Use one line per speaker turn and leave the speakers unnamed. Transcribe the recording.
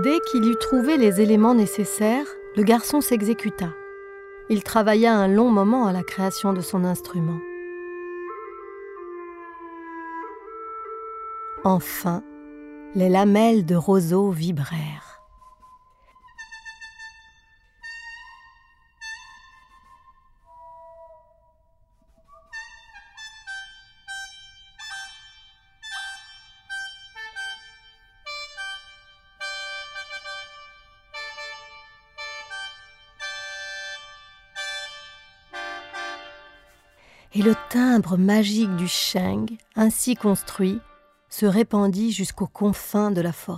Dès qu'il eut trouvé les éléments nécessaires, le garçon s'exécuta. Il travailla un long moment à la création de son instrument. Enfin, les lamelles de roseau vibrèrent. Et le timbre magique du sheng, ainsi construit, se répandit jusqu'aux confins de la forêt.